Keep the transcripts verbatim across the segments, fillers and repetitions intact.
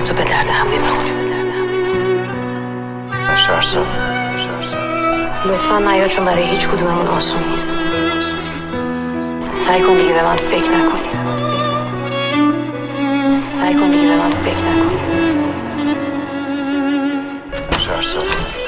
من تو به درد هم نمیخوری. چهار سال لطفا نیا، چون برای هیچ کدوممون آسون نیست. سعی کن دیگه به من فکر نکنی. سعی کن دیگه به من فکر نکنی. چهار سال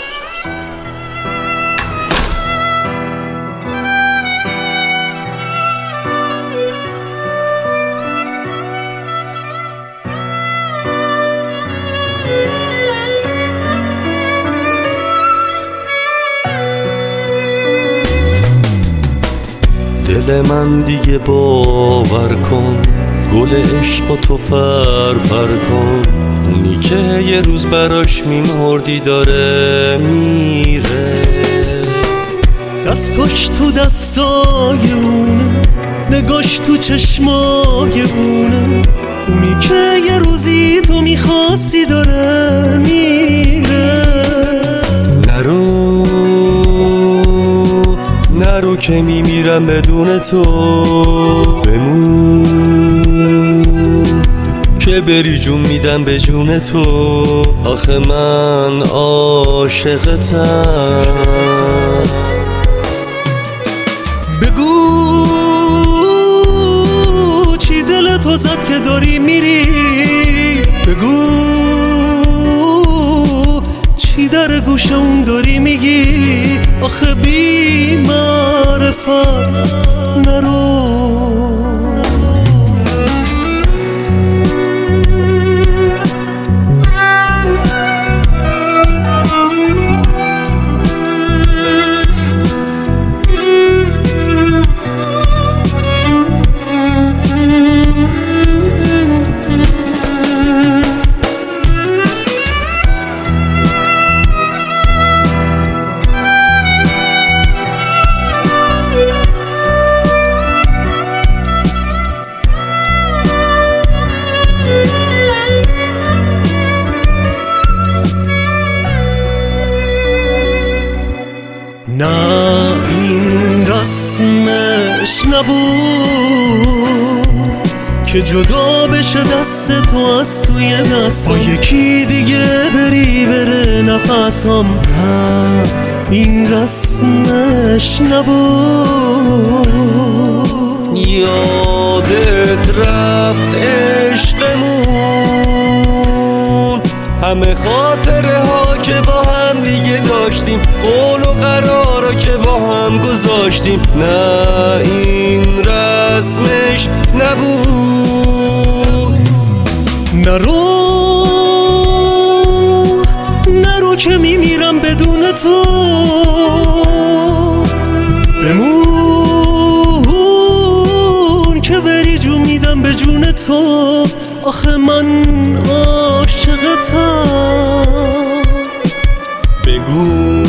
دل من دیگه باور کن، گل عشق تو پر پر کن. اونی که یه روز براش میمردی داره میره. دستاش تو دستای اونه، نگاش تو چشمای اونه. اونی که یه روزی تو میخواستی داره میره. نرو نرو که میمیرم بدون تو، بمون که بری جون میدم به جون تو. آخه من عاشقتم. بگو چی دل تو زد که داری میری. بگو چی در گوش اون داری میگی. آخه بی معرفت نرو. نه این رسمش نبود که جدا بشه دست تو از توی دست با یکی دیگه بری بره نفسم. نه این رسمش نبود. یادت رفت عشقمون، همه خاطره ها که با هم دیگه داشتیم، قول و قرارا که با هم گذاشتیم. نه این رسمش نبود. نرو نرو که میمیرم بدون تو. بمون که بری جون میدم به جون تو. آخه من عاشقتم. بگو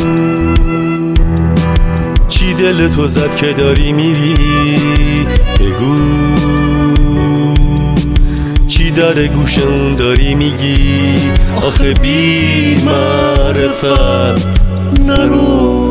چی دل تو زد که داری میری. بگو چی در گوشم داری میگی. آخه بی معرفت نرو.